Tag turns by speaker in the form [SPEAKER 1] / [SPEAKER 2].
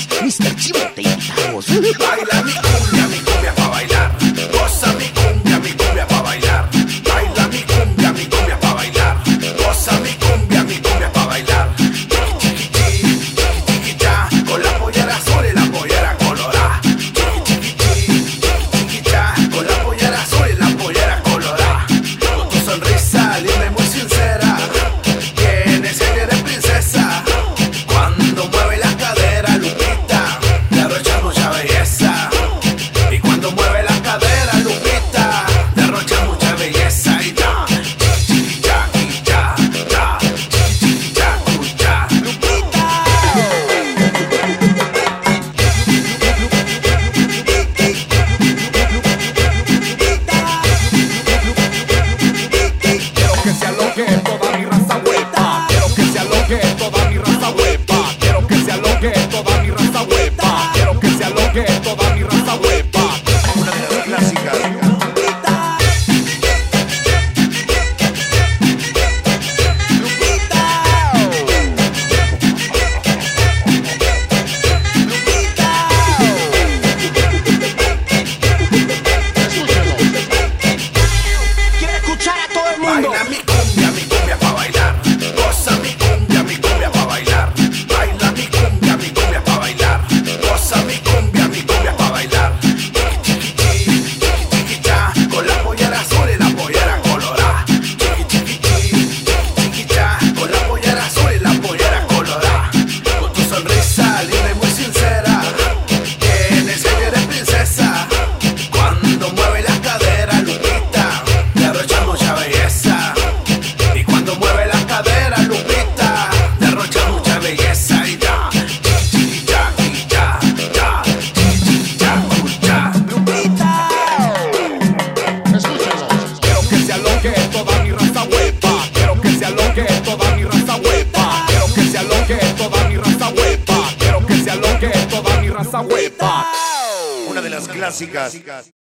[SPEAKER 1] más, Mr. Chivo, te invitamos.
[SPEAKER 2] Baila mi cumbia pa' bailar. Goza mi cumbia pa' bailar. Baila mi cumbia pa' bailar. Goza mi cumbia pa' bailar. Chiqui chiqui chiqui cha, con la pollera azul y la pollera colorada. Chiqui chiqui cha, con la pollera azul y la pollera colorada. Con tu sonrisa linda y muy sincera, tienes aire de princesa. Cuando mueve la cadera, Lupita, derrocha mucha belleza. Y cuando mueve la cadera, Lupita, derrocha mucha belleza. Y ya, chiqui cha, y ya, ya, chiqui cha, ya, Lupita.
[SPEAKER 3] Quiero que se aloque toda mi raza huepa. Quiero que se aloque toda mi raza huepa. Quiero que se aloque toda mi raza huepa. Quiero que se aloque toda mi raza huepa.
[SPEAKER 4] Una de las clásicas.
[SPEAKER 1] Quiero escuchar a todo el mundo.
[SPEAKER 2] Baila mi cumbia pa' bailar. Goza mi cumbia pa' bailar. Baila mi cumbia pa' bailar. Goza mi cumbia pa' bailar. Chiqui chiqui chiqui cha, con la pollera azul y la pollera colorada. Chiqui chiqui cha, con la pollera azul y la pollera colorada. Con tu sonrisa linda y muy sincera, tienes aire de princesa. Cuando mueve la cadera, Lupita, derrocha mucha belleza. Y cuando mueve la cadera, Lupita, derrocha mucha belleza. Y ya, chiqui cha, y ya, ya, chiqui cha, ya, Lupita.
[SPEAKER 3] Quiero que se aloque toda mi raza huepa. Quiero que se aloque toda mi raza huepa. Quiero que se aloque toda mi raza huepa. Quiero que se aloque toda mi raza huepa.
[SPEAKER 4] Una de las clásicas.